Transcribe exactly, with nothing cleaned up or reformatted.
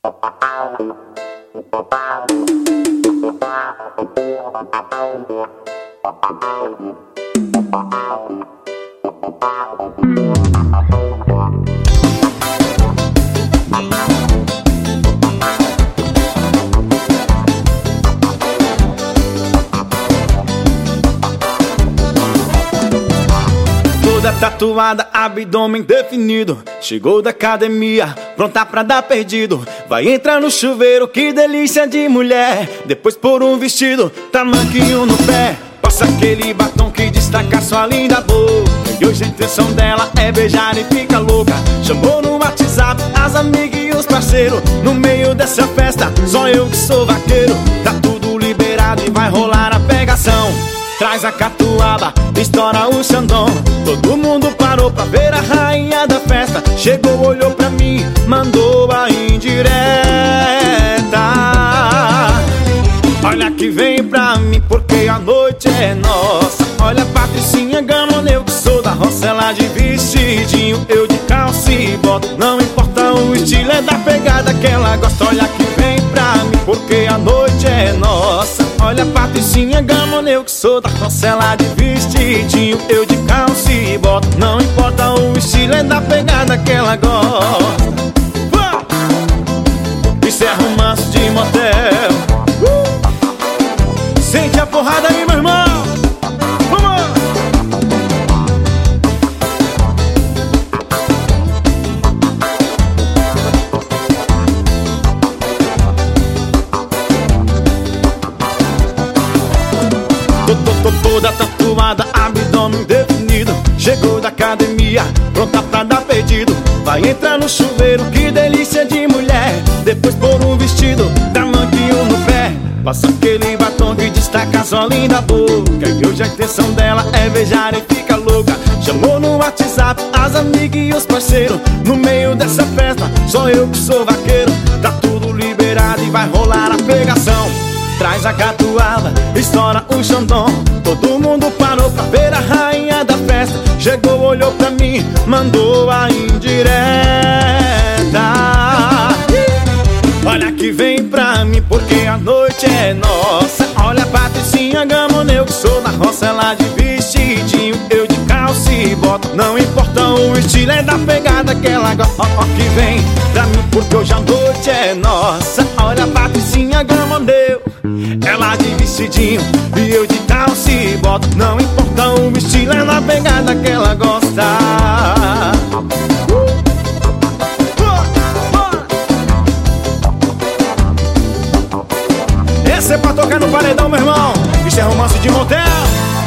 Toda tatuada, abdômen definido, chegou da academia, pronta pra dar perdido. Vai entrar no chuveiro, que delícia de mulher. Depois pôr um vestido, tamanquinho no pé. Passa aquele batom que destaca sua linda boca. E hoje a intenção dela é beijar e fica louca. Chamou no WhatsApp as amigas e os parceiros. No meio dessa festa, só eu que sou vaqueiro. Tá tudo liberado e vai rolar a pegação. Traz a catuaba, estoura o xandão. Todo mundo parou pra ver a rainha da festa. Chegou, olhou pra mim, mandou a indireta. Olha que vem pra mim, porque a noite é nossa. Olha a Patricinha Gama, eu que sou da roça. Ela de vestidinho, eu de calça e bota. Não importa o estilo, é da pegada que ela gosta. Olha que vem pra mim, porque a noite é nossa. Olha a Patricinha Gama, eu que sou da roça. Ela de vestidinho, eu de calça e bota. Não importa o estilo, é da pegada que ela gosta. Isso é romance de motel. uh! Sente a porrada aí, meu irmão. Vamos! Toda tatuada, abdômen definido, chegou da academia, pronta pra dar perdido. Vai entrar no chuveiro, que delícia de mulher. Depois pôr um vestido, tamanquinho no pé. Passa aquele batom que destaca sua linda boca. E hoje a intenção dela é beijar e fica louca. Chamou no WhatsApp as amigas e os parceiros. No meio dessa festa, só eu que sou vaqueiro. Tá tudo liberado e vai rolar a pegação. Traz a catuaba, estoura o xandão. Todo mundo parou pra ver a rainha da festa. Chegou, olhou pra mim, mandou a indireta. Olha que vem pra mim, porque a noite é nossa. Olha a Patricinha Gama, eu que sou da roça. Ela de vestidinho, eu de calça e bota. Não importa o estilo, é da pegada que ela gosta. Ó, ó, que vem pra mim, porque hoje a noite é nossa. Olha a Patricinha Gama, eu, ela de vestidinho e eu de calça e bota. Não importa o estilo, é da pegada que ela gosta. Esse é pra tocar no paredão, meu irmão. Isso é romance de motel.